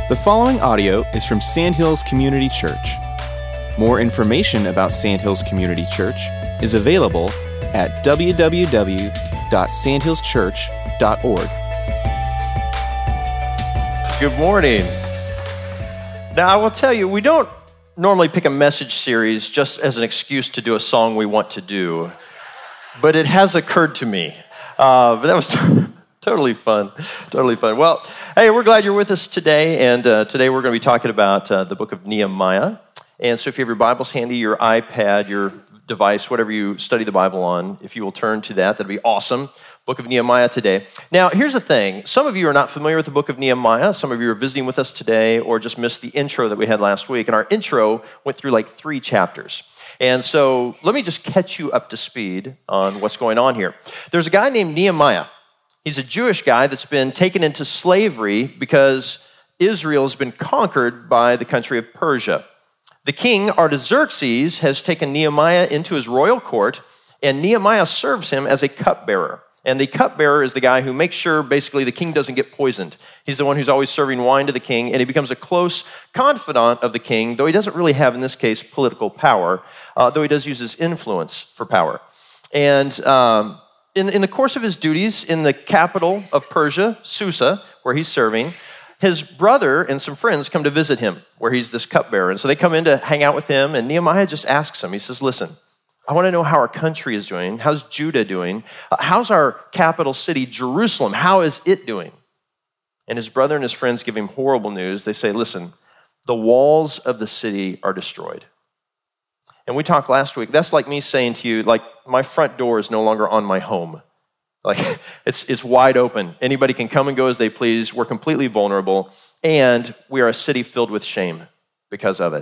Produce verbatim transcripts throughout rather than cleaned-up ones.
The following audio is from Sandhills Community Church. More information about Sandhills Community Church is available at w w w dot sandhills church dot org. Good morning. Now, I will tell you, we don't normally pick a message series just as an excuse to do a song we want to do, but it has occurred to me. Uh, but that was t- totally fun, totally fun. Well, hey, we're glad you're with us today, and uh, today we're going to be talking about uh, the book of Nehemiah. And so if you have your Bibles handy, your iPad, your device, whatever you study the Bible on, if you will turn to that, that'd be awesome. Book of Nehemiah today. Now, here's the thing. Some of you are not familiar with the book of Nehemiah. Some of you are visiting with us today or just missed the intro that we had last week. And our intro went through like three chapters. And so let me just catch you up to speed on what's going on here. There's a guy named Nehemiah. He's a Jewish guy that's been taken into slavery because Israel has been conquered by the country of Persia. The king, Artaxerxes, has taken Nehemiah into his royal court, and Nehemiah serves him as a cupbearer. And the cupbearer is the guy who makes sure, basically, the king doesn't get poisoned. He's the one who's always serving wine to the king, and he becomes a close confidant of the king, though he doesn't really have, in this case, political power, uh, though he does use his influence for power. And um, in, in the course of his duties in the capital of Persia, Susa, where he's serving, his brother and some friends come to visit him, where he's this cupbearer. And so they come in to hang out with him, and Nehemiah just asks him, he says, listen, I want to know how our country is doing. How's Judah doing? How's our capital city, Jerusalem? How is it doing? And his brother and his friends give him horrible news. They say, listen, the walls of the city are destroyed. And we talked last week, that's like me saying to you, like, my front door is no longer on my home. Like, it's it's wide open. Anybody can come and go as they please. We're completely vulnerable. And we are a city filled with shame because of it.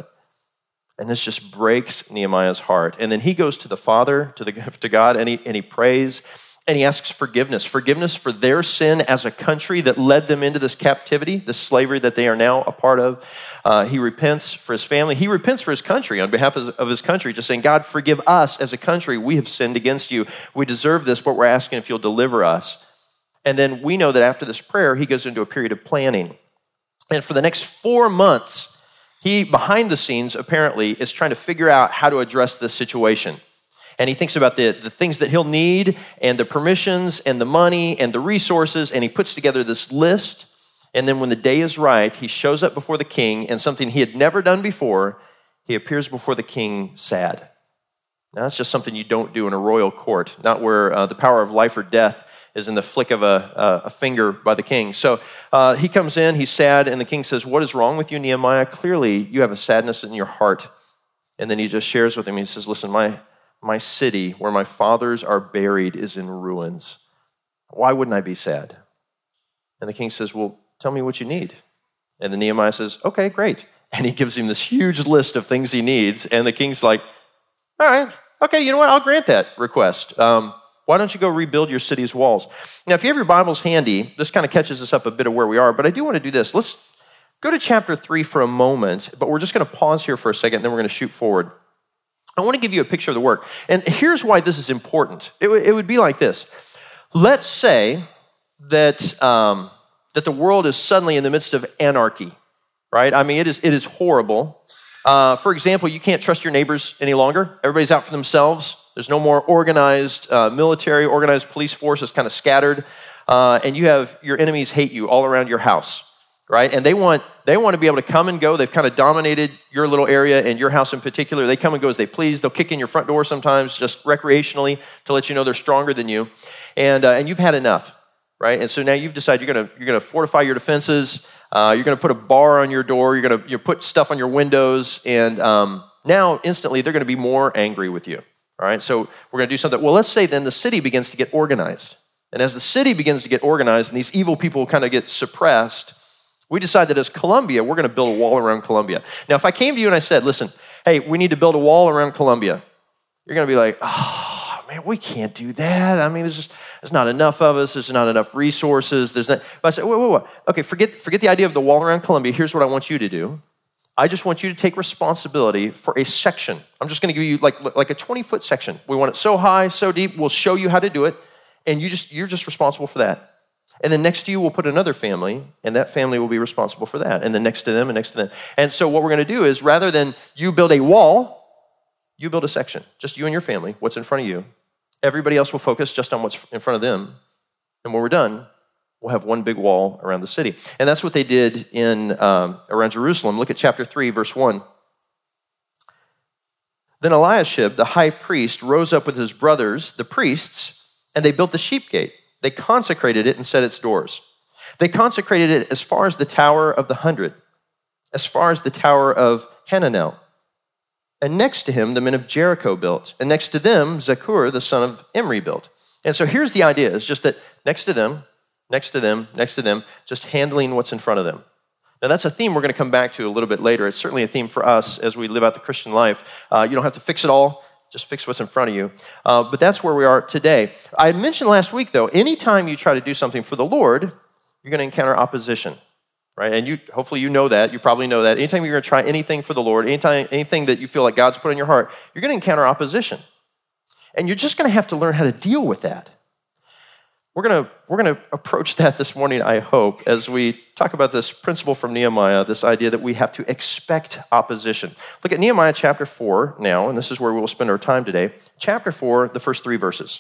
And this just breaks Nehemiah's heart. And then he goes to the Father, to the to God, and he, and he prays, and he asks forgiveness. Forgiveness for their sin as a country that led them into this captivity, this slavery that they are now a part of. Uh, he repents for his family. He repents for his country on behalf of, of his country, just saying, God, forgive us as a country. We have sinned against you. We deserve this, but we're asking if you'll deliver us. And then we know that after this prayer, he goes into a period of planning. And for the next four months, he, behind the scenes, apparently, is trying to figure out how to address this situation. And he thinks about the, the things that he'll need and the permissions and the money and the resources, and he puts together this list. And then when the day is right, he shows up before the king, and something he had never done before, he appears before the king sad. Now, that's just something you don't do in a royal court, not where uh, the power of life or death is in the flick of a, a, a finger by the king. So uh, he comes in, he's sad, and the king says, what is wrong with you, Nehemiah? Clearly, you have a sadness in your heart. And then he just shares with him, he says, listen, my, my city where my fathers are buried is in ruins. Why wouldn't I be sad? And the king says, well, tell me what you need. And then Nehemiah says, okay, great. And he gives him this huge list of things he needs, and the king's like, all right, okay, you know what, I'll grant that request. Um, Why don't you go rebuild your city's walls? Now, if you have your Bibles handy, this kind of catches us up a bit of where we are, but I do want to do this. Let's go to chapter three for a moment, but we're just going to pause here for a second, and then we're going to shoot forward. I want to give you a picture of the work, and here's why this is important. It, w- it would be like this. Let's say that, um, that the world is suddenly in the midst of anarchy, right? I mean, it is it is horrible. Uh, for example, you can't trust your neighbors any longer. Everybody's out for themselves. There's no more organized uh, military, organized police force. It's kind of scattered. Uh, and you have your enemies hate you all around your house, right? And they want they want to be able to come and go. They've kind of dominated your little area and your house in particular. They come and go as they please. They'll kick in your front door sometimes just recreationally to let you know they're stronger than you. And uh, and you've had enough, right? And so now you've decided you're going to you're going to fortify your defenses. Uh, you're going to put a bar on your door. You're going to you put stuff on your windows. And um, now instantly they're going to be more angry with you. All right, so we're going to do something. Well, let's say then the city begins to get organized. And as the city begins to get organized and these evil people kind of get suppressed, we decide that as Columbia, we're going to build a wall around Columbia. Now, if I came to you and I said, listen, hey, we need to build a wall around Columbia, you're going to be like, oh, man, we can't do that. I mean, there's just there's not enough of us. There's not enough resources. There's not. But I said, wait, wait, wait. Okay, forget, forget the idea of the wall around Columbia. Here's what I want you to do. I just want you to take responsibility for a section. I'm just going to give you like, like a twenty-foot section. We want it so high, so deep. We'll show you how to do it, and you just, you're just responsible for that. And then next to you, we'll put another family, and that family will be responsible for that. And then next to them, and next to them. And so what we're going to do is, rather than you build a wall, you build a section. Just you and your family, what's in front of you. Everybody else will focus just on what's in front of them. And when we're done, we'll have one big wall around the city. And that's what they did in um, around Jerusalem. Look at chapter three, verse one. Then Eliashib, the high priest, rose up with his brothers, the priests, and they built the sheep gate. They consecrated it and set its doors. They consecrated it as far as the Tower of the Hundred, as far as the Tower of Hananel. And next to him, the men of Jericho built. And next to them, Zakur, the son of Imri, built. And so here's the idea. It's just that next to them, next to them, next to them, just handling what's in front of them. Now, that's a theme we're going to come back to a little bit later. It's certainly a theme for us as we live out the Christian life. Uh, you don't have to fix it all. Just fix what's in front of you. Uh, but that's where we are today. I mentioned last week, though, anytime you try to do something for the Lord, you're going to encounter opposition, right? And you, hopefully you know that. You probably know that. Anytime you're going to try anything for the Lord, anytime anything that you feel like God's put in your heart, you're going to encounter opposition. And you're just going to have to learn how to deal with that. We're going to we're going to approach that this morning, I hope, as we talk about this principle from Nehemiah, this idea that we have to expect opposition. Look at Nehemiah chapter four now, and this is where we will spend our time today. Chapter four, the first three verses.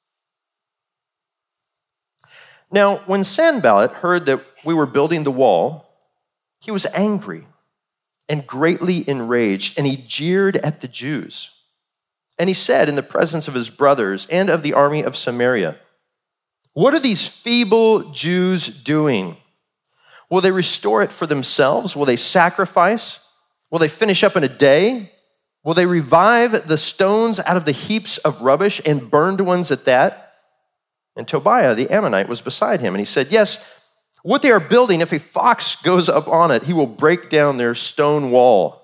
Now, when Sanballat heard that we were building the wall, he was angry and greatly enraged, and he jeered at the Jews. And he said in the presence of his brothers and of the army of Samaria, "What are these feeble Jews doing? Will they restore it for themselves? Will they sacrifice? Will they finish up in a day? Will they revive the stones out of the heaps of rubbish and burned ones at that?" And Tobiah, the Ammonite, was beside him, and he said, "Yes, what they are building, if a fox goes up on it, he will break down their stone wall."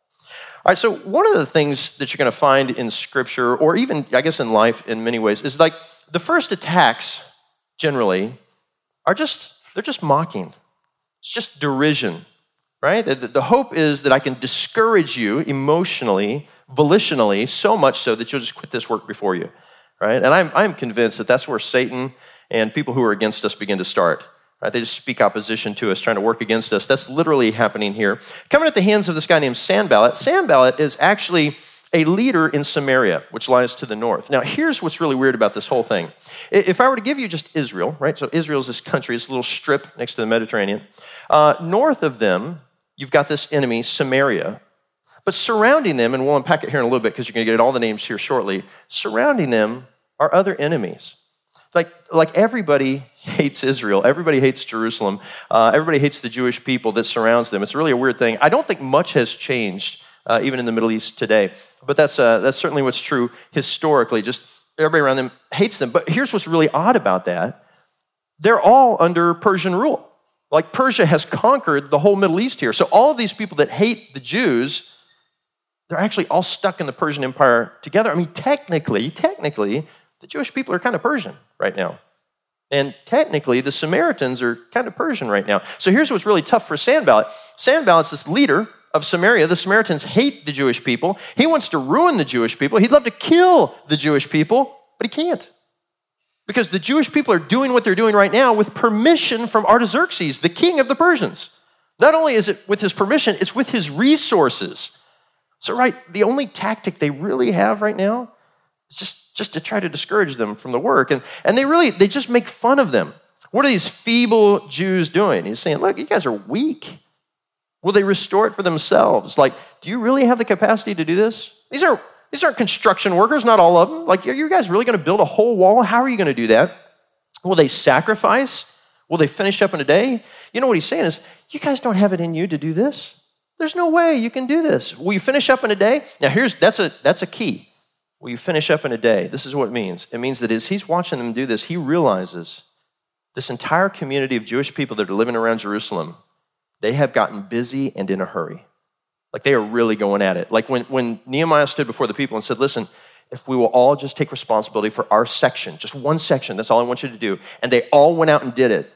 All right, so one of the things that you're going to find in Scripture, or even, I guess, in life in many ways, is like the first attacks generally are just, they're just mocking. It's just derision, right? The, the hope is that I can discourage you emotionally, volitionally, so much so that you'll just quit this work before you, right? And I'm, I'm convinced that that's where Satan and people who are against us begin to start, right? They just speak opposition to us, trying to work against us. That's literally happening here. Coming at the hands of this guy named Sanballat. Sanballat is actually a leader in Samaria, which lies to the north. Now, here's what's really weird about this whole thing. If I were to give you just Israel, right? So Israel's this country, this little strip next to the Mediterranean. Uh, north of them, you've got this enemy, Samaria. But surrounding them, and we'll unpack it here in a little bit because you're going to get all the names here shortly, surrounding them are other enemies. Like, like everybody hates Israel. Everybody hates Jerusalem. Uh, everybody hates the Jewish people that surrounds them. It's really a weird thing. I don't think much has changed Uh, even in the Middle East today. But that's uh, that's certainly what's true historically. Just everybody around them hates them. But here's what's really odd about that. They're all under Persian rule. Like Persia has conquered the whole Middle East here. So all of these people that hate the Jews, they're actually all stuck in the Persian Empire together. I mean, technically, technically, the Jewish people are kind of Persian right now. And technically, the Samaritans are kind of Persian right now. So here's what's really tough for Sanballat. Sanballat's this leader of Samaria. The Samaritans hate the Jewish people. He wants to ruin the Jewish people. He'd love to kill the Jewish people, but he can't. Because the Jewish people are doing what they're doing right now with permission from Artaxerxes, the king of the Persians. Not only is it with his permission, it's with his resources. So, right, the only tactic they really have right now is just, just to try to discourage them from the work. And, and they really, they just make fun of them. What are these feeble Jews doing? He's saying, look, you guys are weak. Will they restore it for themselves? Like, do you really have the capacity to do this? These aren't, these aren't construction workers, not all of them. Like, are you guys really going to build a whole wall? How are you going to do that? Will they sacrifice? Will they finish up in a day? You know what he's saying is, you guys don't have it in you to do this. There's no way you can do this. Will you finish up in a day? Now, here's that's a that's a key. Will you finish up in a day? This is what it means. It means that as he's watching them do this, he realizes this entire community of Jewish people that are living around Jerusalem, they have gotten busy and in a hurry. Like they are really going at it. Like when, when Nehemiah stood before the people and said, listen, if we will all just take responsibility for our section, just one section, that's all I want you to do. And they all went out and did it.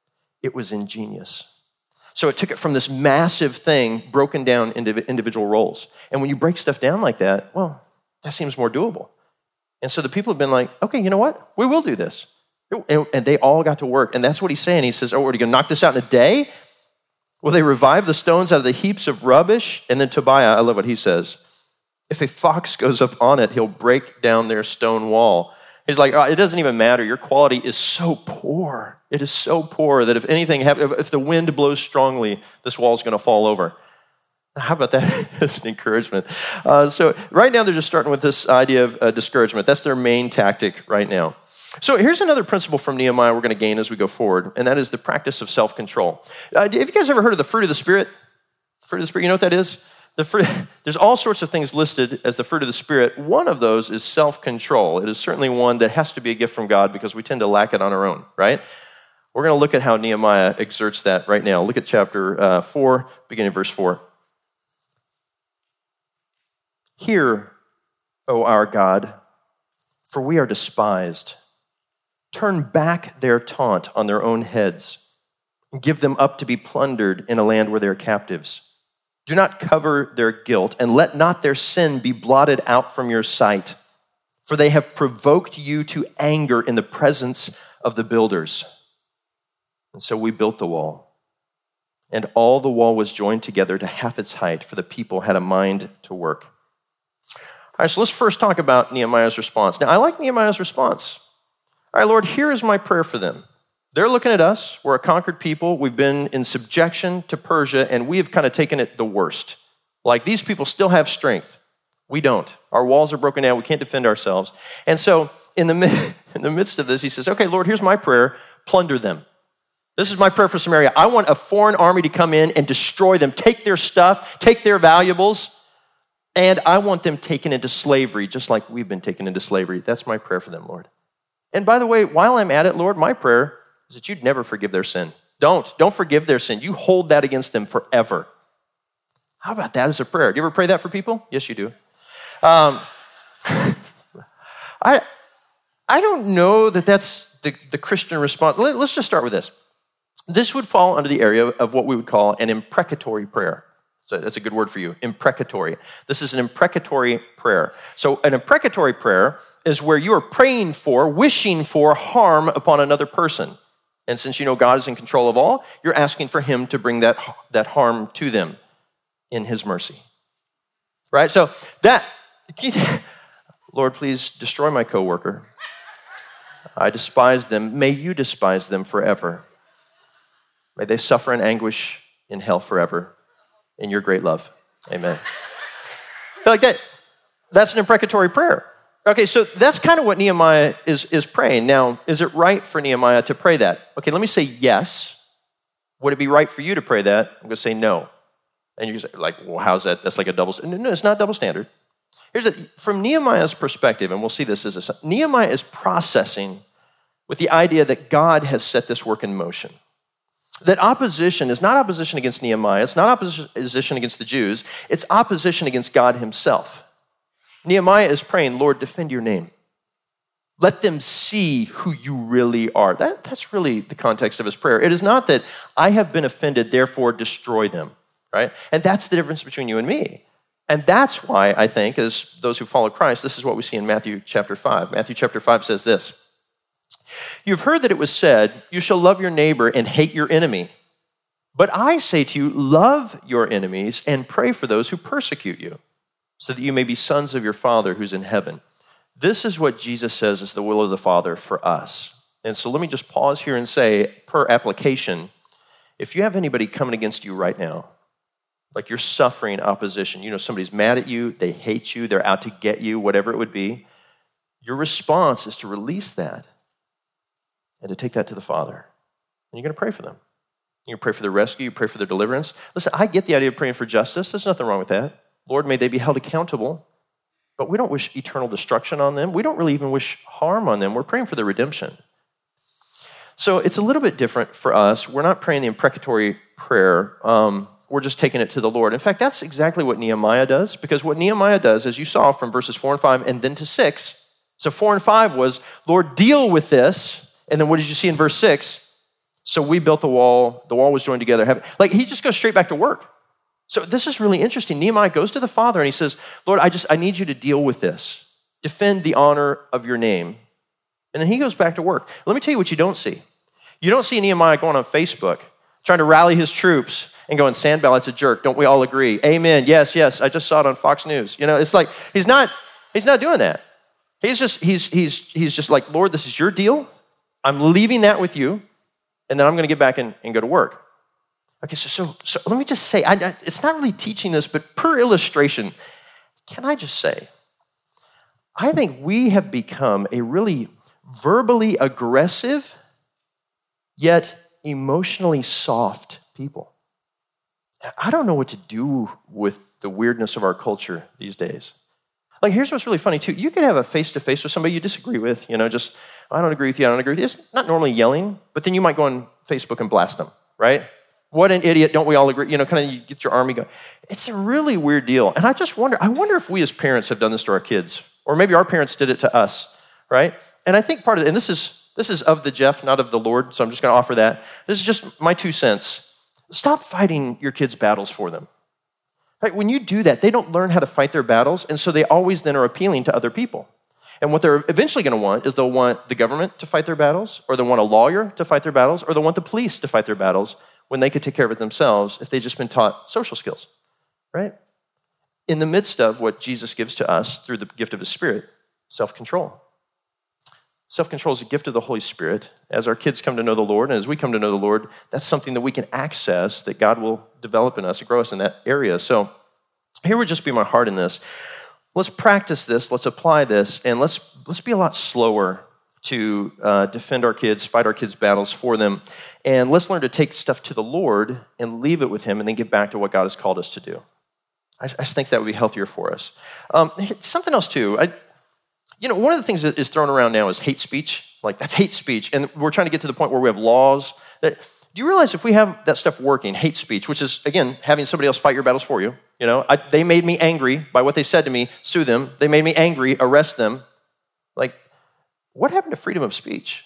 It was ingenious. So it took it from this massive thing broken down into individual roles. And when you break stuff down like that, well, that seems more doable. And so the people have been like, okay, you know what? We will do this. And, and they all got to work. And that's what he's saying. He says, oh, are you going to knock this out in a day? Will they revive the stones out of the heaps of rubbish? And then Tobiah, I love what he says. If a fox goes up on it, he'll break down their stone wall. He's like, oh, it doesn't even matter. Your quality is so poor. It is so poor that if anything happens, if the wind blows strongly, this wall is going to fall over. How about that as an encouragement? Uh, so right now they're just starting with this idea of uh, discouragement. That's their main tactic right now. So here's another principle from Nehemiah we're going to gain as we go forward, and that is the practice of self-control. Uh, have you guys ever heard of the fruit of the Spirit? Fruit of the Spirit, you know what that is? The fruit, there's all sorts of things listed as the fruit of the Spirit. One of those is self-control. It is certainly one that has to be a gift from God because we tend to lack it on our own, right? We're going to look at how Nehemiah exerts that right now. Look at chapter uh, four, beginning verse four. Hear, O our God, for we are despised. Turn back their taunt on their own heads, and give them up to be plundered in a land where they are captives. Do not cover their guilt, and let not their sin be blotted out from your sight, for they have provoked you to anger in the presence of the builders. And so we built the wall, and all the wall was joined together to half its height, for the people had a mind to work. All right, so let's first talk about Nehemiah's response. Now, I like Nehemiah's response. All right, Lord, here is my prayer for them. They're looking at us. We're a conquered people. We've been in subjection to Persia, and we have kind of taken it the worst. Like, these people still have strength. We don't. Our walls are broken down. We can't defend ourselves. And so in the, in the midst of this, he says, okay, Lord, here's my prayer. Plunder them. This is my prayer for Samaria. I want a foreign army to come in and destroy them, take their stuff, take their valuables, and I want them taken into slavery, just like we've been taken into slavery. That's my prayer for them, Lord. And by the way, while I'm at it, Lord, my prayer is that you'd never forgive their sin. Don't. Don't forgive their sin. You hold that against them forever. How about that as a prayer? Do you ever pray that for people? Yes, you do. Um, I I don't know that that's the, the Christian response. Let, let's just start with this. This would fall under the area of what we would call an imprecatory prayer. So that's a good word for you, imprecatory. This is an imprecatory prayer. So an imprecatory prayer is where you are praying for, wishing for harm upon another person. And since you know God is in control of all, you're asking for him to bring that, that harm to them in his mercy. Right? So that, Lord, please destroy my coworker. I despise them. May you despise them forever. May they suffer in anguish in hell forever. In your great love. Amen. Like that. That's an imprecatory prayer. Okay, so that's kind of what Nehemiah is, is praying. Now, is it right for Nehemiah to pray that? Okay, let me say yes. Would it be right for you to pray that? I'm going to say no. And you're like, well, how's that? That's like a double standard. No, it's not double standard. Here's the, from Nehemiah's perspective, and we'll see this as a, Nehemiah is processing with the idea that God has set this work in motion. That opposition is not opposition against Nehemiah. It's not opposition against the Jews. It's opposition against God himself. Nehemiah is praying, Lord, defend your name. Let them see who you really are. That, that's really the context of his prayer. It is not that I have been offended, therefore destroy them, right? And that's the difference between you and me. And that's why I think, as those who follow Christ, this is what we see in Matthew chapter five. Matthew chapter five says this. You've heard that it was said, you shall love your neighbor and hate your enemy. But I say to you, love your enemies and pray for those who persecute you, so that you may be sons of your Father who's in heaven. This is what Jesus says is the will of the Father for us. And so let me just pause here and say, per application, if you have anybody coming against you right now, like you're suffering opposition, you know somebody's mad at you, they hate you, they're out to get you, whatever it would be, your response is to release that and to take that to the Father. And you're going to pray for them. You pray for their rescue, you pray for their deliverance. Listen, I get the idea of praying for justice. There's nothing wrong with that. Lord, may they be held accountable. But we don't wish eternal destruction on them. We don't really even wish harm on them. We're praying for their redemption. So it's a little bit different for us. We're not praying the imprecatory prayer. Um, we're just taking it to the Lord. In fact, that's exactly what Nehemiah does, because what Nehemiah does, as you saw from verses four and five and then to six, so four and five was, Lord, deal with this. And then what did you see in verse six? So we built the wall. The wall was joined together. Like, he just goes straight back to work. So this is really interesting. Nehemiah goes to the Father and he says, Lord, I just I need you to deal with this. Defend the honor of your name. And then he goes back to work. Let me tell you what you don't see. You don't see Nehemiah going on Facebook, trying to rally his troops and going, Sanballat's a jerk. Don't we all agree? Amen. Yes, yes. I just saw it on Fox News. You know, it's like he's not he's not doing that. He's just he's he's he's just like, Lord, this is your deal. I'm leaving that with you, and then I'm going to get back and, and go to work. Okay, so so so let me just say, I, I, it's not really teaching this, but per illustration, can I just say, I think we have become a really verbally aggressive, yet emotionally soft people. I don't know what to do with the weirdness of our culture these days. Like, here's what's really funny, too. You could have a face-to-face with somebody you disagree with, you know, just, I don't agree with you, I don't agree with you. It's not normally yelling, but then you might go on Facebook and blast them, right? What an idiot, don't we all agree? You know, kind of you get your army going. It's a really weird deal. And I just wonder, I wonder if we as parents have done this to our kids, or maybe our parents did it to us, right? And I think part of it, and this is this is of the Jeff, not of the Lord, so I'm just going to offer that. This is just my two cents. Stop fighting your kids' battles for them. Right? When you do that, they don't learn how to fight their battles, and so they always then are appealing to other people. And what they're eventually going to want is they'll want the government to fight their battles, or they'll want a lawyer to fight their battles, or they'll want the police to fight their battles when they could take care of it themselves if they've just been taught social skills, right? In the midst of what Jesus gives to us through the gift of his Spirit, self-control. Self-control is a gift of the Holy Spirit. As our kids come to know the Lord, and as we come to know the Lord, that's something that we can access, that God will develop in us and grow us in that area. So here would just be my heart in this. Let's practice this, let's apply this, and let's let's be a lot slower to uh, defend our kids, fight our kids' battles for them, and let's learn to take stuff to the Lord and leave it with him and then get back to what God has called us to do. I, I just think that would be healthier for us. Um, something else, too. I, You know, one of the things that is thrown around now is hate speech. Like, that's hate speech. And we're trying to get to the point where we have laws. That, do you realize if we have that stuff working, hate speech, which is, again, having somebody else fight your battles for you. You know, I, they made me angry by what they said to me, sue them. They made me angry, arrest them. Like, what happened to freedom of speech?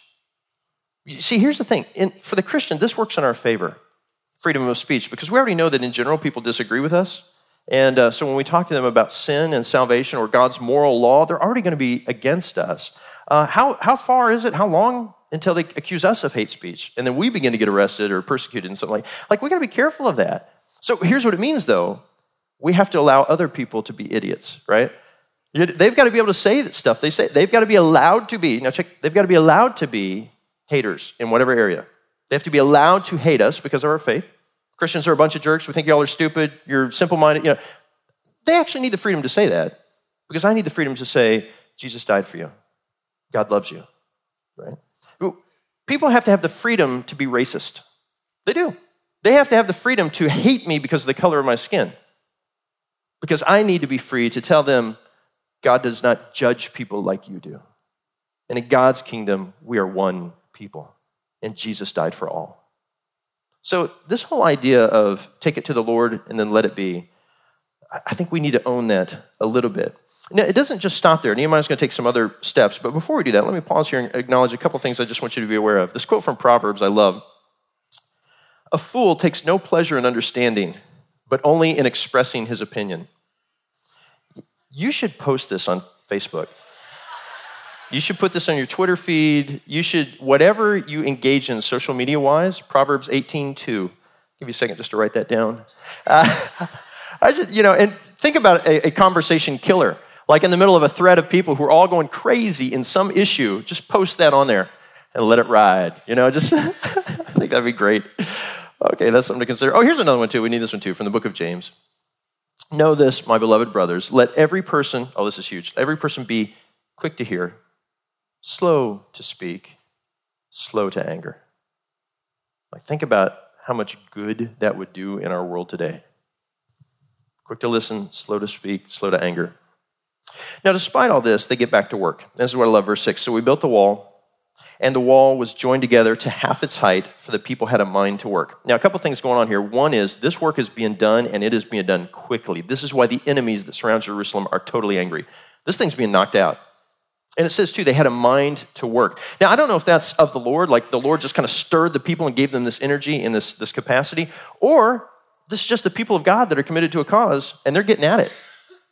You see, here's the thing. In, for the Christian, this works in our favor, freedom of speech, because we already know that in general people disagree with us. And uh, so when we talk to them about sin and salvation or God's moral law, they're already going to be against us. Uh, how how far is it? How long until they accuse us of hate speech? And then we begin to get arrested or persecuted and something like Like, we got to be careful of that. So here's what it means, though. We have to allow other people to be idiots, right? They've got to be able to say that stuff they say. They've got to be allowed to be, now check, they've got to be allowed to be haters in whatever area. They have to be allowed to hate us because of our faith. Christians are a bunch of jerks. We think y'all are stupid. You're simple-minded. You know, they actually need the freedom to say that because I need the freedom to say, Jesus died for you. God loves you, right? People have to have the freedom to be racist. They do. They have to have the freedom to hate me because of the color of my skin. Because I need to be free to tell them God does not judge people like you do. And in God's kingdom, we are one people. And Jesus died for all. So this whole idea of take it to the Lord and then let it be, I think we need to own that a little bit. Now, it doesn't just stop there. Nehemiah's going to take some other steps. But before we do that, let me pause here and acknowledge a couple things I just want you to be aware of. This quote from Proverbs I love. A fool takes no pleasure in understanding, but only in expressing his opinion. You should post this on Facebook. You should put this on your Twitter feed. You should, whatever you engage in social media-wise, Proverbs eighteen two. Give you a second just to write that down. Uh, I just, you know, and think about a, a conversation killer. Like in the middle of a thread of people who are all going crazy in some issue, just post that on there and let it ride. You know, just, I think that'd be great. Okay, that's something to consider. Oh, here's another one too. We need this one too from the book of James. Know this, my beloved brothers, let every person, oh, this is huge, every person be quick to hear, slow to speak, slow to anger. Like, think about how much good that would do in our world today. Quick to listen, slow to speak, slow to anger. Now, despite all this, they get back to work. This is what I love, verse six. So we built the wall, and the wall was joined together to half its height, for the people had a mind to work. Now, a couple things going on here. One is this work is being done, and it is being done quickly. This is why the enemies that surround Jerusalem are totally angry. This thing's being knocked out. And it says, too, they had a mind to work. Now, I don't know if that's of the Lord, like the Lord just kind of stirred the people and gave them this energy and this, this capacity, or this is just the people of God that are committed to a cause, and they're getting at it.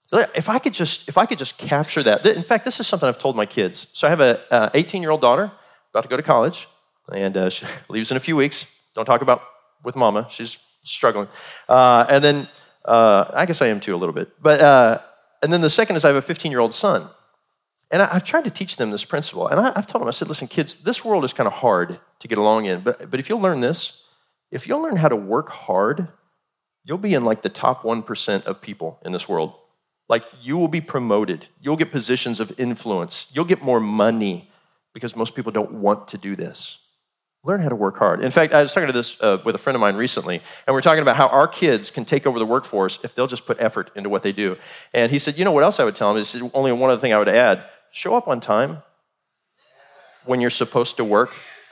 So if I could just, if I could just capture that. In fact, this is something I've told my kids. So I have a uh, eighteen-year-old daughter about to go to college, and uh, she leaves in a few weeks. Don't talk about with mama. She's struggling. Uh, and then, uh, I guess I am too a little bit. But uh, and then the second is I have a fifteen-year-old son. And I, I've tried to teach them this principle. And I, I've told them, I said, listen, kids, this world is kind of hard to get along in. But, but if you'll learn this, if you'll learn how to work hard, you'll be in like the top one percent of people in this world. Like you will be promoted. You'll get positions of influence. You'll get more money because most people don't want to do this. Learn how to work hard. In fact, I was talking to this uh, with a friend of mine recently, and we're talking about how our kids can take over the workforce if they'll just put effort into what they do. And he said, you know what else I would tell him? He said, only one other thing I would add. Show up on time when you're supposed to work.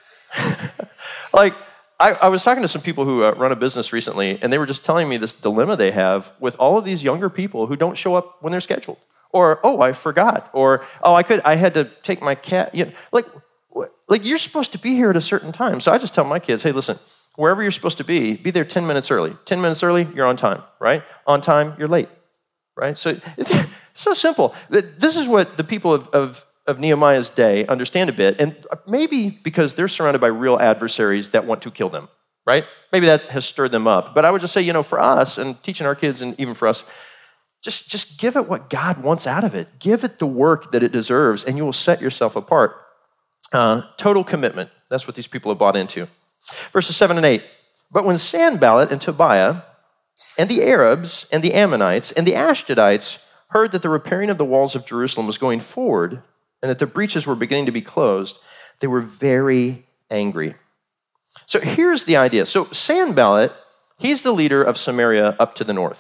Like, I, I was talking to some people who uh, run a business recently, and they were just telling me this dilemma they have with all of these younger people who don't show up when they're scheduled. Or, oh, I forgot. Or, oh, I could, I had to take my cat. You know, like, like, you're supposed to be here at a certain time. So I just tell my kids, hey, listen, wherever you're supposed to be, be there ten minutes early. ten minutes early, you're on time, right? On time, you're late, right? So it's so simple. This is what the people of, of, of Nehemiah's day understand a bit, and maybe because they're surrounded by real adversaries that want to kill them, right? Maybe that has stirred them up. But I would just say, you know, for us, and teaching our kids, and even for us, just, just give it what God wants out of it. Give it the work that it deserves, and you will set yourself apart. Uh, total commitment. That's what these people have bought into. Verses seven and eight. But when Sanballat and Tobiah and the Arabs and the Ammonites and the Ashdodites heard that the repairing of the walls of Jerusalem was going forward and that the breaches were beginning to be closed, they were very angry. So here's the idea. So Sanballat, he's the leader of Samaria up to the north.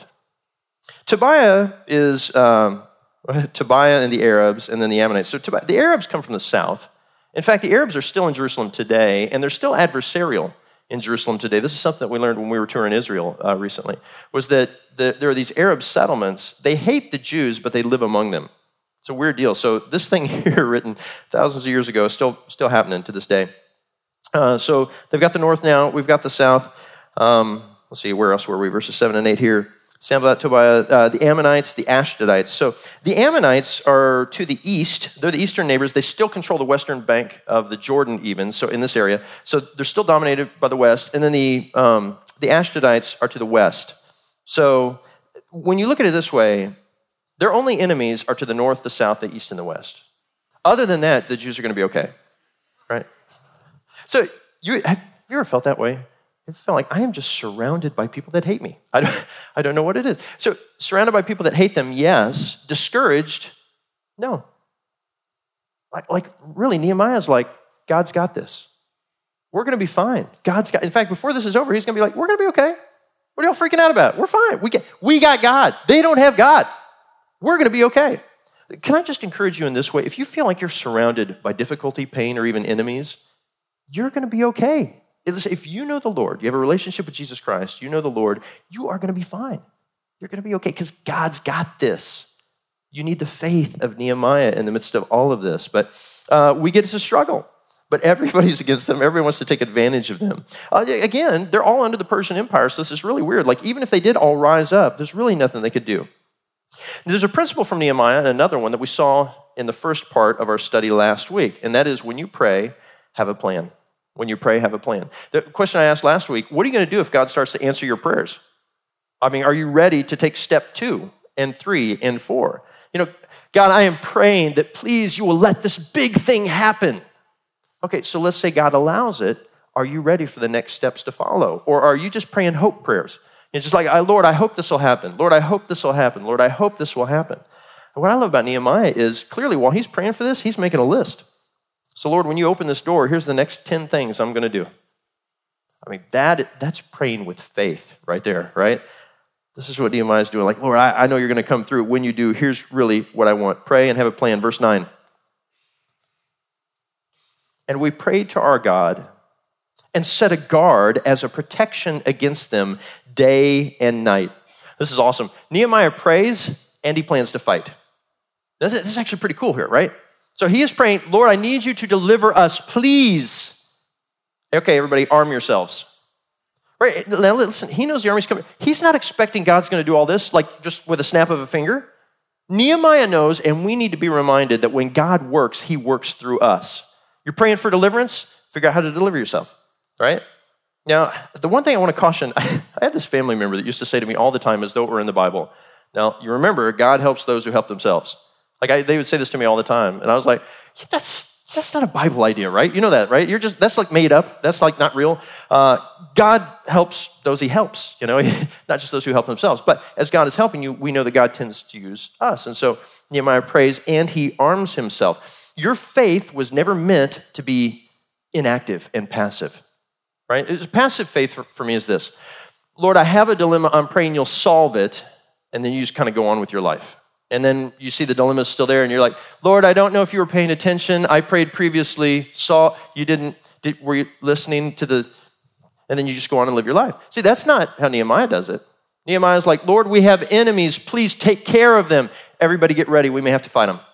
Tobiah is um, Tobiah and the Arabs and then the Ammonites. So Tobiah, the Arabs come from the south. In fact, the Arabs are still in Jerusalem today, and they're still adversarial in Jerusalem today. This is something that we learned when we were touring Israel uh, recently, was that the, there are these Arab settlements. They hate the Jews, but they live among them. It's a weird deal. So this thing here, written thousands of years ago, is still, still happening to this day. Uh, so they've got the north now. We've got the south. Um, let's see, where else were we? Verses seven and eight here. Sanballat, Tobiah, uh, the Ammonites, the Ashdodites. So the Ammonites are to the east. They're the eastern neighbors. They still control the western bank of the Jordan even, so in this area. So they're still dominated by the west. And then the, um, the Ashdodites are to the west. So when you look at it this way, their only enemies are to the north, the south, the east, and the west. Other than that, the Jews are going to be okay, right? So you have you ever felt that way? I felt like I am just surrounded by people that hate me. I don't, I don't know what it is. So surrounded by people that hate them, yes. Discouraged, no. Like, like really, Nehemiah's like, God's got this. We're going to be fine. God's got. In fact, before this is over, he's going to be like, we're going to be okay. What are y'all freaking out about? We're fine. We get, we got God. They don't have God. We're going to be okay. Can I just encourage you in this way? If you feel like you're surrounded by difficulty, pain, or even enemies, you're going to be okay. If you know the Lord, you have a relationship with Jesus Christ, you know the Lord, you are going to be fine. You're going to be okay because God's got this. You need the faith of Nehemiah in the midst of all of this. But uh, we get to struggle. But everybody's against them. Everyone wants to take advantage of them. Uh, again, they're all under the Persian Empire, so this is really weird. Like, even if they did all rise up, there's really nothing they could do. There's a principle from Nehemiah and another one that we saw in the first part of our study last week, and that is when you pray, have a plan. When you pray, have a plan. The question I asked last week, what are you going to do if God starts to answer your prayers? I mean, are you ready to take step two and three and four? You know, God, I am praying that please you will let this big thing happen. Okay, so let's say God allows it. Are you ready for the next steps to follow? Or are you just praying hope prayers? It's just like, Lord, I hope this will happen. Lord, I hope this will happen. Lord, I hope this will happen. And what I love about Nehemiah is clearly while he's praying for this, he's making a list. So, Lord, when you open this door, here's the next ten things I'm going to do. I mean, that that's praying with faith right there, right? This is what Nehemiah is doing. Like, Lord, I, I know you're going to come through. When you do, here's really what I want. Pray and have a plan. Verse nine. And we prayed to our God and set a guard as a protection against them day and night. This is awesome. Nehemiah prays and he plans to fight. This is actually pretty cool here, right? So he is praying, Lord, I need you to deliver us, please. Okay, everybody, arm yourselves. Right? Now listen, he knows the army's coming. He's not expecting God's going to do all this, like just with a snap of a finger. Nehemiah knows, and we need to be reminded that when God works, he works through us. You're praying for deliverance, figure out how to deliver yourself, right? Now, the one thing I want to caution, I had this family member that used to say to me all the time as though it were in the Bible. Now, you remember, God helps those who help themselves. Like, I, they would say this to me all the time, and I was like, yeah, that's that's not a Bible idea, right? You know that, right? You're just, that's like made up. That's like not real. Uh, God helps those he helps, you know, not just those who help themselves. But as God is helping you, we know that God tends to use us. And so Nehemiah prays, and he arms himself. Your faith was never meant to be inactive and passive, right? It's passive faith for, for me is this. Lord, I have a dilemma. I'm praying you'll solve it. And then you just kind of go on with your life. And then you see the dilemma is still there, and you're like, Lord, I don't know if you were paying attention. I prayed previously, saw, you didn't, did, were you listening to the, and then you just go on and live your life. See, that's not how Nehemiah does it. Nehemiah's like, Lord, we have enemies. Please take care of them. Everybody get ready. We may have to fight them.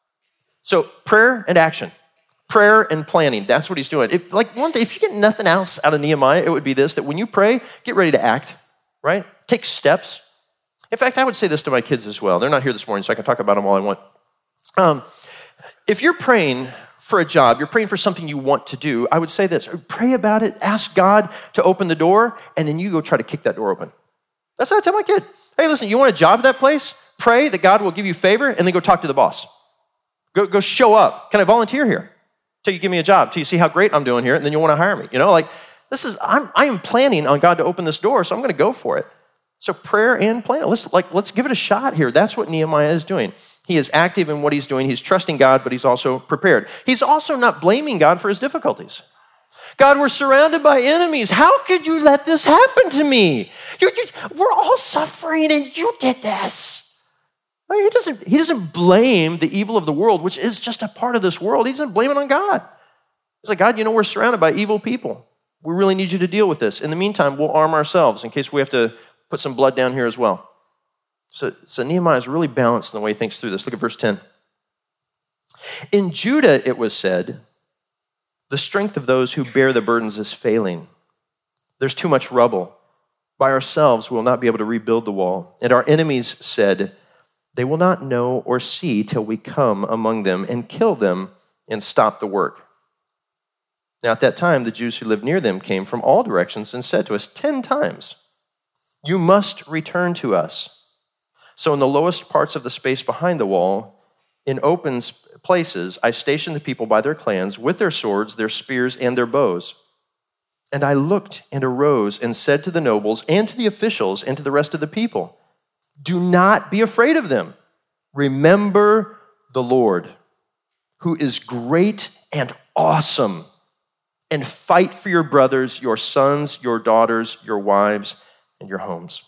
So prayer and action. Prayer and planning. That's what he's doing. If, like one thing, if you get nothing else out of Nehemiah, it would be this, that when you pray, get ready to act, right? Take steps. In fact, I would say this to my kids as well. They're not here this morning, so I can talk about them all I want. Um, if you're praying for a job, you're praying for something you want to do, I would say this. Pray about it, ask God to open the door, and then you go try to kick that door open. That's what I tell my kid. Hey, listen, you want a job at that place? Pray that God will give you favor, and then go talk to the boss. Go, go show up. Can I volunteer here? Till you give me a job, till you see how great I'm doing here, and then you want to hire me. You know, like, this is, I'm, I am planning on God to open this door, so I'm going to go for it. So prayer and plan. Let's like let's give it a shot here. That's what Nehemiah is doing. He is active in what he's doing. He's trusting God, but he's also prepared. He's also not blaming God for his difficulties. God, we're surrounded by enemies. How could you let this happen to me? You, you, we're all suffering, and you did this. I mean, he doesn't. He doesn't blame the evil of the world, which is just a part of this world. He doesn't blame it on God. He's like, God, you know we're surrounded by evil people. We really need you to deal with this. In the meantime, we'll arm ourselves in case we have to put some blood down here as well. So, so Nehemiah is really balanced in the way he thinks through this. Look at verse ten. In Judah, it was said, the strength of those who bear the burdens is failing. There's too much rubble. By ourselves, we'll not be able to rebuild the wall. And our enemies said, they will not know or see till we come among them and kill them and stop the work. Now, at that time, the Jews who lived near them came from all directions and said to us ten times, you must return to us. So in the lowest parts of the space behind the wall, in open places, I stationed the people by their clans with their swords, their spears, and their bows. And I looked and arose and said to the nobles and to the officials and to the rest of the people, do not be afraid of them. Remember the Lord, who is great and awesome, and fight for your brothers, your sons, your daughters, your wives, and your homes.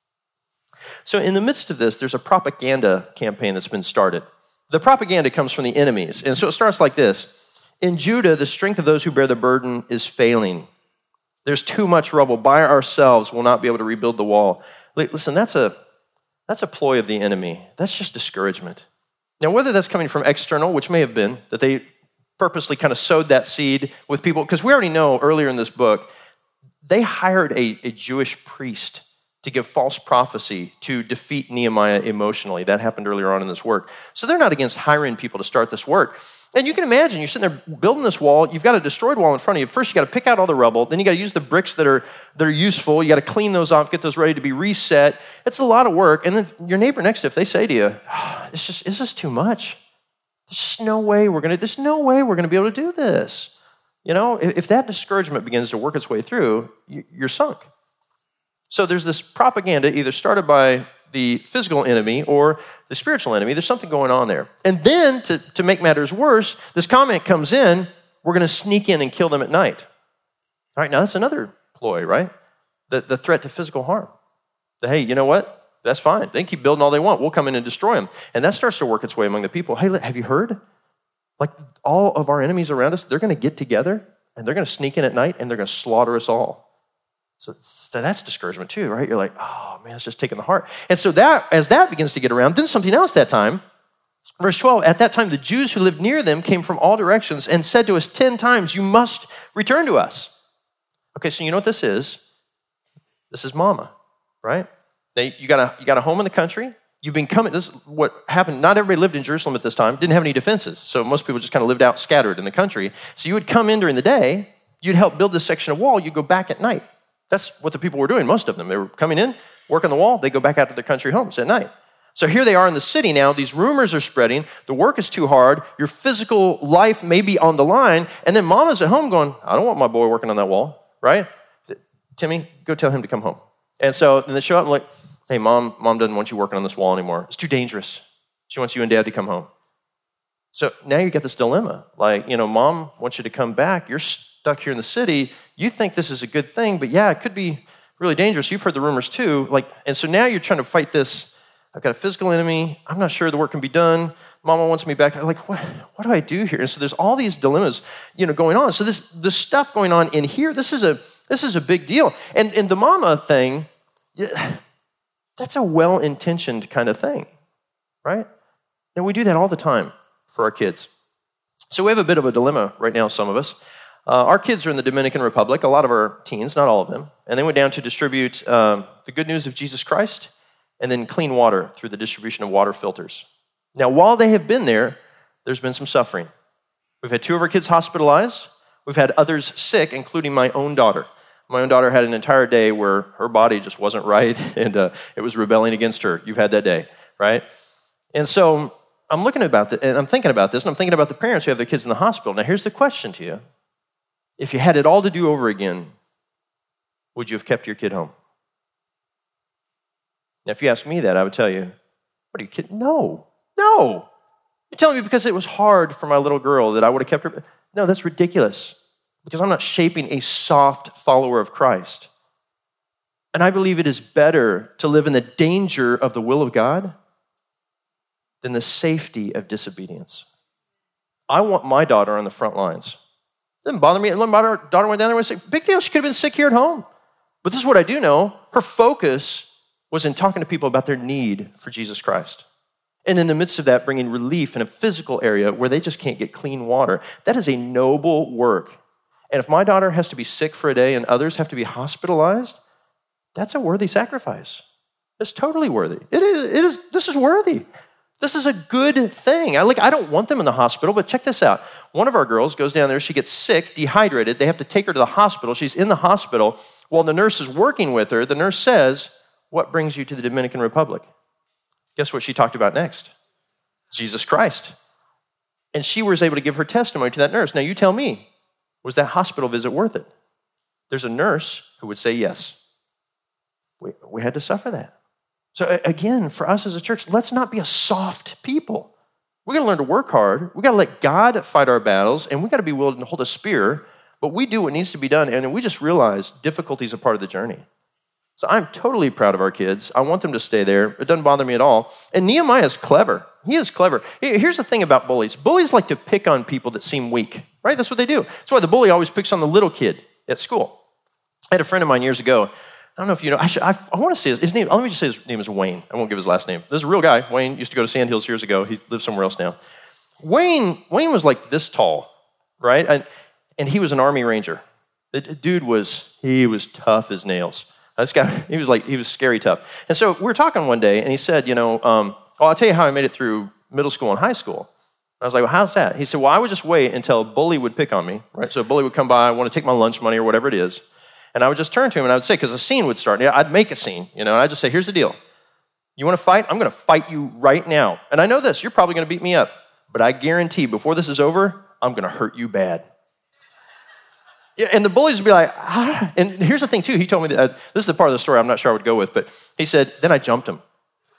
So in the midst of this, there's a propaganda campaign that's been started. The propaganda comes from the enemies. And so it starts like this. In Judah, the strength of those who bear the burden is failing. There's too much rubble. By ourselves, we'll not be able to rebuild the wall. Listen, that's a, that's a ploy of the enemy. That's just discouragement. Now, whether that's coming from external, which may have been, that they purposely kind of sowed that seed with people, because we already know earlier in this book, they hired a, a Jewish priest to give false prophecy to defeat Nehemiah emotionally. That happened earlier on in this work. So they're not against hiring people to start this work. And you can imagine, you're sitting there building this wall, you've got a destroyed wall in front of you. First, you got to pick out all the rubble, then you got to use the bricks that are that are useful, you got to clean those off, get those ready to be reset. It's a lot of work. And then your neighbor next to you, if they say to you, oh, it's just, it's just too much. There's just no way we're gonna, there's no way we're gonna be able to do this. You know, if that discouragement begins to work its way through, you're sunk. So there's this propaganda either started by the physical enemy or the spiritual enemy. There's something going on there. And then, to, to make matters worse, this comment comes in, we're going to sneak in and kill them at night. All right, now that's another ploy, right? The, the threat to physical harm. The, hey, you know what? That's fine. They can keep building all they want. We'll come in and destroy them. And that starts to work its way among the people. Hey, have you heard? Like, all of our enemies around us, they're going to get together, and they're going to sneak in at night, and they're going to slaughter us all. So that's discouragement too, right? You're like, oh man, it's just taking the heart. And so that, as that begins to get around, then something else that time. Verse twelve, at that time, the Jews who lived near them came from all directions and said to us ten times, you must return to us. Okay, so you know what this is? This is mama, right? They, you, got a, you got a home in the country. You've been coming, this is what happened, not everybody lived in Jerusalem at this time, didn't have any defenses, so most people just kind of lived out scattered in the country. So you would come in during the day, you'd help build this section of wall, you'd go back at night. That's what the people were doing, most of them. They were coming in, work on the wall, they go back out to their country homes at night. So here they are in the city now, these rumors are spreading, the work is too hard, your physical life may be on the line, and then mama's at home going, I don't want my boy working on that wall, right? Timmy, go tell him to come home. And so then they show up and like, hey, mom, mom doesn't want you working on this wall anymore. It's too dangerous. She wants you and dad to come home. So now you get this dilemma. Like, you know, mom wants you to come back. You're stuck here in the city. You think this is a good thing, but yeah, it could be really dangerous. You've heard the rumors too. Like, and so now you're trying to fight this. I've got a physical enemy. I'm not sure the work can be done. Mama wants me back. I'm like, what, what do I do here? And so there's all these dilemmas, you know, going on. So this, this stuff going on in here, this is a, this is a big deal. And, and the mama thing, yeah, that's a well-intentioned kind of thing, right? And we do that all the time for our kids. So we have a bit of a dilemma right now, some of us. Uh, our kids are in the Dominican Republic, a lot of our teens, not all of them, and they went down to distribute um, the good news of Jesus Christ and then clean water through the distribution of water filters. Now, while they have been there, there's been some suffering. We've had two of our kids hospitalized. We've had others sick, including my own daughter. My own daughter had an entire day where her body just wasn't right, and uh, it was rebelling against her. You've had that day, right? And so I'm looking about this, and I'm thinking about this, and I'm thinking about the parents who have their kids in the hospital. Now, here's the question to you. If you had it all to do over again, would you have kept your kid home? Now, if you ask me that, I would tell you, what are you kidding? No, no. You're telling me because it was hard for my little girl that I would have kept her? No, that's ridiculous. Because I'm not shaping a soft follower of Christ. And I believe it is better to live in the danger of the will of God than the safety of disobedience. I want my daughter on the front lines. It doesn't bother me. My daughter went down there and said, big deal, she could have been sick here at home. But this is what I do know. Her focus was in talking to people about their need for Jesus Christ. And in the midst of that, bringing relief in a physical area where they just can't get clean water. That is a noble work. And if my daughter has to be sick for a day and others have to be hospitalized, that's a worthy sacrifice. It's totally worthy. It is, it is, this is worthy. This is a good thing. I, like, I don't want them in the hospital, but check this out. One of our girls goes down there, she gets sick, dehydrated. They have to take her to the hospital. She's in the hospital. While the nurse is working with her, the nurse says, what brings you to the Dominican Republic? Guess what she talked about next? Jesus Christ. And she was able to give her testimony to that nurse. Now you tell me, was that hospital visit worth it? There's a nurse who would say yes. We, we had to suffer that. So again, for us as a church, let's not be a soft people. We got to learn to work hard. We got to let God fight our battles, and we got to be willing to hold a spear, but we do what needs to be done, and we just realize difficulty is a part of the journey. So I'm totally proud of our kids. I want them to stay there. It doesn't bother me at all. And Nehemiah is clever. He is clever. Here's the thing about bullies. Bullies like to pick on people that seem weak, right? That's what they do. That's why the bully always picks on the little kid at school. I had a friend of mine years ago. I don't know if you know. I, should, I, I want to say his, his name. Let me just say his name is Wayne. I won't give his last name. This is a real guy. Wayne used to go to Sandhills years ago. He lives somewhere else now. Wayne, Wayne was like this tall, right? And, and he was an Army Ranger. The dude was, he was tough as nails. This guy, he was like, he was scary tough. And so we were talking one day, and he said, you know, um, well, I'll tell you how I made it through middle school and high school. I was like, well, how's that? He said, well, I would just wait until a bully would pick on me, right? So a bully would come by, want to take my lunch money or whatever it is. And I would just turn to him and I would say, because a scene would start. I'd make a scene, you know, and I'd just say, here's the deal. You want to fight? I'm going to fight you right now. And I know this, you're probably going to beat me up. But I guarantee before this is over, I'm going to hurt you bad. Yeah, and the bullies would be like, ah. And here's the thing too, he told me that, uh, this is the part of the story I'm not sure I would go with, but he said, then I jumped him.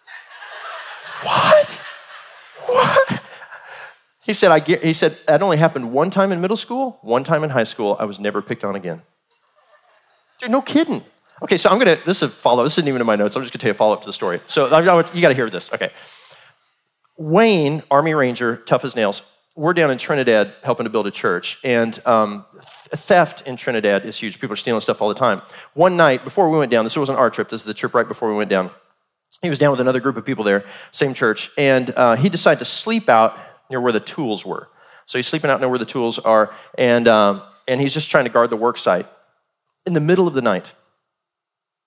What? What? He said, I, he said, that only happened one time in middle school, one time in high school, I was never picked on again. Dude, no kidding. Okay, so I'm going to, this is a follow, this isn't even in my notes, I'm just going to tell you a follow-up to the story. So I, I, you got to hear this, okay. Wayne, Army Ranger, tough as nails, we're down in Trinidad helping to build a church, and um, theft in Trinidad is huge. People are stealing stuff all the time. One night, before we went down, this wasn't our trip, this is the trip right before we went down, he was down with another group of people there, same church, and uh, he decided to sleep out near where the tools were. So he's sleeping out near where the tools are, and um, and he's just trying to guard the work site. In the middle of the night,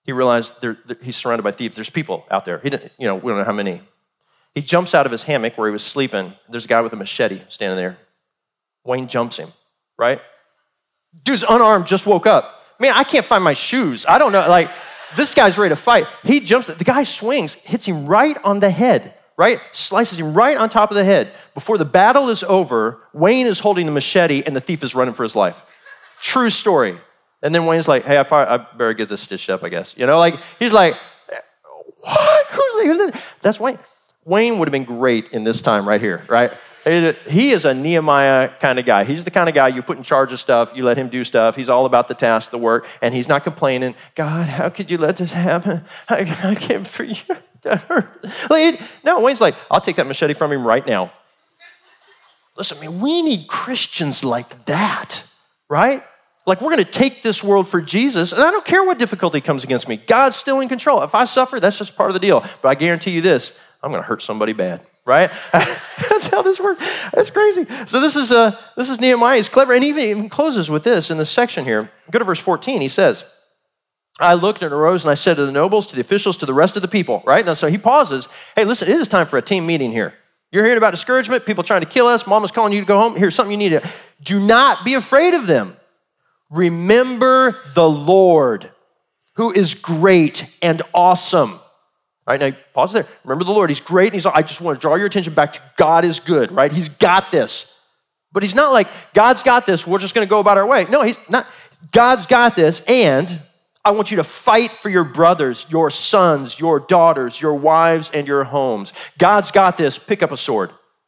he realized there, there, he's surrounded by thieves. There's people out there. He didn't, you know, we don't know how many. He jumps out of his hammock where he was sleeping. There's a guy with a machete standing there. Wayne jumps him, right? Dude's unarmed, just woke up. Man, I can't find my shoes. I don't know. Like, this guy's ready to fight. He jumps. The guy swings, hits him right on the head, right? Slices him right on top of the head. Before the battle is over, Wayne is holding the machete and the thief is running for his life. True story. And then Wayne's like, hey, I, probably, I better get this stitched up, I guess. You know, like, he's like, what? Who's That's Wayne. Wayne would have been great in this time right here, right? He is a Nehemiah kind of guy. He's the kind of guy you put in charge of stuff, you let him do stuff. He's all about the task, the work, and he's not complaining. God, how could you let this happen? I, I can't for you. That hurt. Like, no, Wayne's like, I'll take that machete from him right now. Listen, man, we need Christians like that, right? Like, we're going to take this world for Jesus, and I don't care what difficulty comes against me. God's still in control. If I suffer, that's just part of the deal. But I guarantee you this, I'm going to hurt somebody bad. Right? That's how this works. That's crazy. So this is uh, this is Nehemiah. He's clever. And he even, even closes with this in this section here. Go to verse fourteen. He says, I looked and arose and I said to the nobles, to the officials, to the rest of the people. Right? Now, so he pauses. Hey, listen, it is time for a team meeting here. You're hearing about discouragement, people trying to kill us, mama's calling you to go home. Here's something you need to do. Not be afraid of them. Remember the Lord, who is great and awesome. All right, now pause there. Remember the Lord. He's great. And he's. I just want to draw your attention back to God is good, right? He's got this. But he's not like, God's got this. We're just going to go about our way. No, he's not. God's got this. And I want you to fight for your brothers, your sons, your daughters, your wives, and your homes. God's got this. Pick up a sword.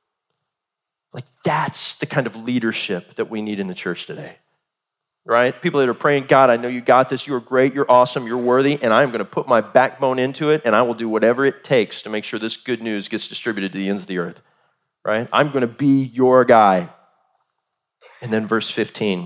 Like, that's the kind of leadership that we need in the church today. Right? People that are praying, God, I know you got this. You're great. You're awesome. You're worthy. And I'm going to put my backbone into it, and I will do whatever it takes to make sure this good news gets distributed to the ends of the earth. Right? I'm going to be your guy. And then verse fifteen.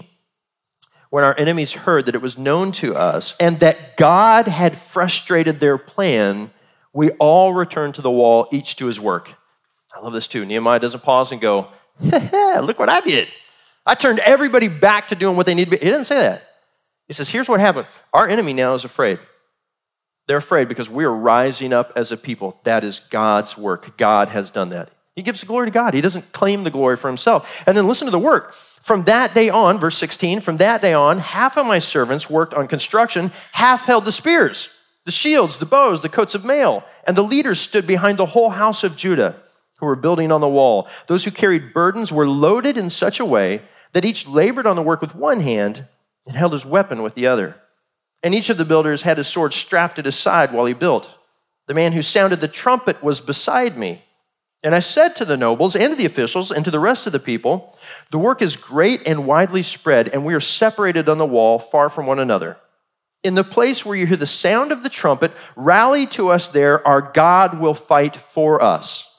When our enemies heard that it was known to us and that God had frustrated their plan, we all returned to the wall, each to his work. I love this too. Nehemiah doesn't pause and go, look what I did. I turned everybody back to doing what they need to be. He didn't say that. He says, here's what happened. Our enemy now is afraid. They're afraid because we are rising up as a people. That is God's work. God has done that. He gives the glory to God. He doesn't claim the glory for himself. And then listen to the work. From that day on, verse sixteen, from that day on, half of my servants worked on construction, half held the spears, the shields, the bows, the coats of mail, and the leaders stood behind the whole house of Judah who were building on the wall. Those who carried burdens were loaded in such a way that each labored on the work with one hand and held his weapon with the other. And each of the builders had his sword strapped at his side while he built. The man who sounded the trumpet was beside me. And I said to the nobles and to the officials and to the rest of the people, the work is great and widely spread, and we are separated on the wall far from one another. In the place where you hear the sound of the trumpet, rally to us there. Our God will fight for us.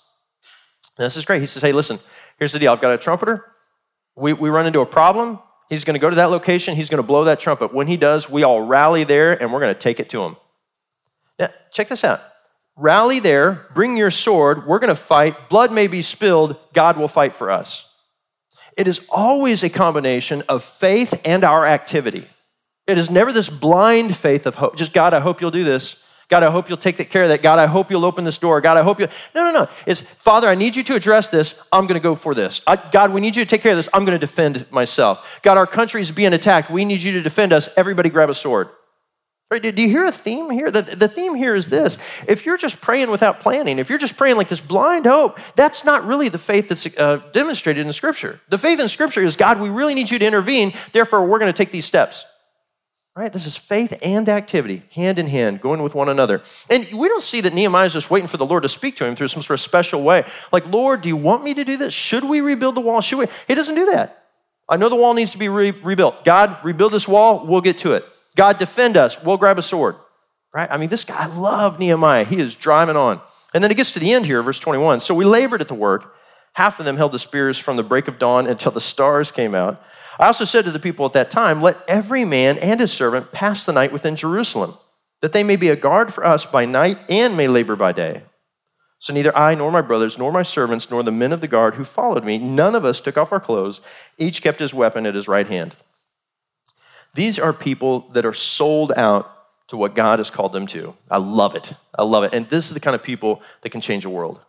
And this is great. He says, hey, listen, here's the deal. I've got a trumpeter. We, we run into a problem. He's going to go to that location. He's going to blow that trumpet. When he does, we all rally there, and we're going to take it to him. Now, check this out. Rally there, bring your sword, we're going to fight. Blood may be spilled, God will fight for us. It is always a combination of faith and our activity. It is never this blind faith of hope. Just, God, I hope you'll do this. God, I hope you'll take care of that. God, I hope you'll open this door. God, I hope you... No, no, no. It's, Father, I need you to address this. I'm going to go for this. I, God, we need you to take care of this. I'm going to defend myself. God, our country is being attacked. We need you to defend us. Everybody grab a sword. Right? Do you hear a theme here? The, the theme here is this. If you're just praying without planning, if you're just praying like this blind hope, that's not really the faith that's uh, demonstrated in the Scripture. The faith in Scripture is, God, we really need you to intervene. Therefore, we're going to take these steps. Right? This is faith and activity, hand in hand, going with one another. And we don't see that Nehemiah is just waiting for the Lord to speak to him through some sort of special way. Like, Lord, do you want me to do this? Should we rebuild the wall? Should we? He doesn't do that. I know the wall needs to be re- rebuilt. God, rebuild this wall. We'll get to it. God, defend us. We'll grab a sword. Right? I mean, this guy, I love Nehemiah. He is driving on. And then it gets to the end here, verse twenty-one. So we labored at the work. Half of them held the spears from the break of dawn until the stars came out. I also said to the people at that time, let every man and his servant pass the night within Jerusalem, that they may be a guard for us by night and may labor by day. So neither I nor my brothers nor my servants nor the men of the guard who followed me, none of us took off our clothes. Each kept his weapon at his right hand. These are people that are sold out to what God has called them to. I love it. I love it. And this is the kind of people that can change the world.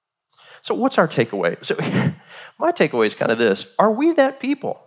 So what's our takeaway? So my takeaway is kind of this. Are we that people?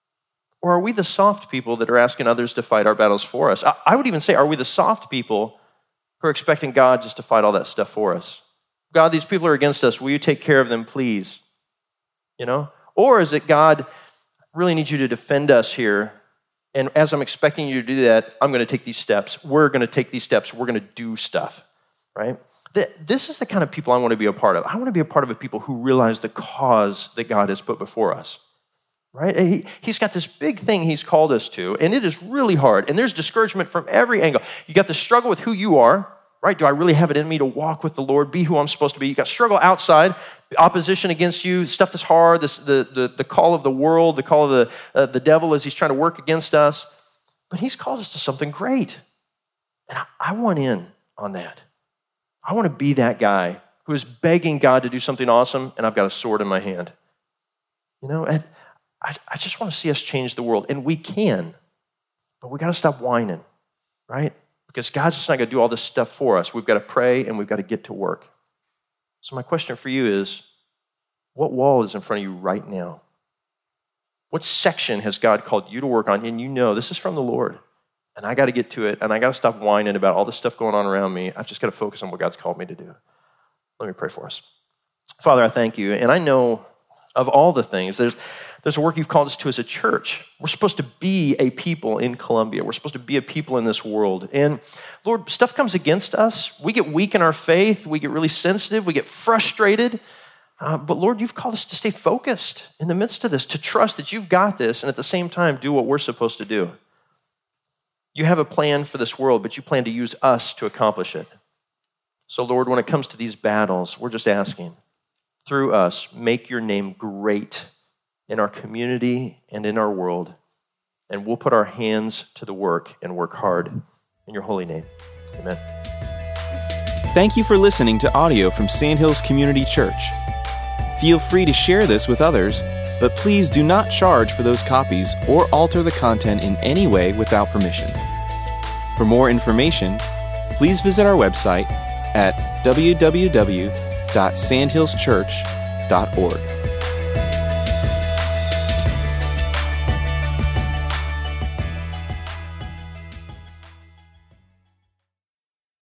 Or are we the soft people that are asking others to fight our battles for us? I, I would even say, are we the soft people who are expecting God just to fight all that stuff for us? God, these people are against us. Will you take care of them, please? You know? Or is it, God, really need you to defend us here, and as I'm expecting you to do that, I'm going to take these steps. We're going to take these steps. We're going to do stuff, right? This is the kind of people I want to be a part of. I want to be a part of a people who realize the cause that God has put before us, right? He, he's got this big thing he's called us to, and it is really hard, and there's discouragement from every angle. You got the struggle with who you are, right? Do I really have it in me to walk with the Lord, be who I'm supposed to be? You got struggle outside, opposition against you, stuff that's hard, this, the, the, the call of the world, the call of the, uh, the devil as he's trying to work against us. But he's called us to something great. And I, I want in on that. I want to be that guy who is begging God to do something awesome, and I've got a sword in my hand. You know, and I, I just want to see us change the world. And we can, but we got to stop whining, right? Because God's just not going to do all this stuff for us. We've got to pray, and we've got to get to work. So my question for you is, what wall is in front of you right now? What section has God called you to work on? And you know this is from the Lord, and I got to get to it, and I got to stop whining about all this stuff going on around me. I've just got to focus on what God's called me to do. Let me pray for us. Father, I thank you, and I know of all the things, there's There's a work you've called us to as a church. We're supposed to be a people in Columbia. We're supposed to be a people in this world. And Lord, stuff comes against us. We get weak in our faith. We get really sensitive. We get frustrated. Uh, but Lord, you've called us to stay focused in the midst of this, to trust that you've got this, and at the same time, do what we're supposed to do. You have a plan for this world, but you plan to use us to accomplish it. So Lord, when it comes to these battles, we're just asking, through us, make your name great in our community and in our world, and we'll put our hands to the work and work hard in your holy name. Amen. Thank you for listening to audio from Sandhills Community Church. Feel free to share this with others, but please do not charge for those copies or alter the content in any way without permission. For more information, please visit our website at w w w dot sandhills church dot org.